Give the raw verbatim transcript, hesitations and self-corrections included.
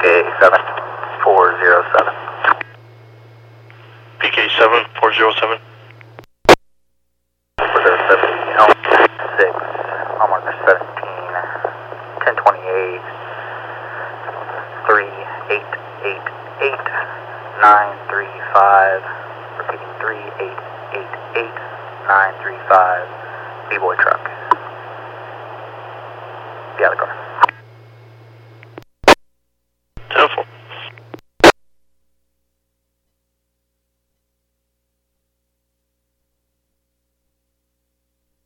K seven four zero seven. P K seven four zero seven. four zero seven, Elm six, mile marker seventeen, ten twenty-eight, three eight eight eight, nine three five, repeating three eight eight eight, nine three five, B-Boy truck. Be out of the car.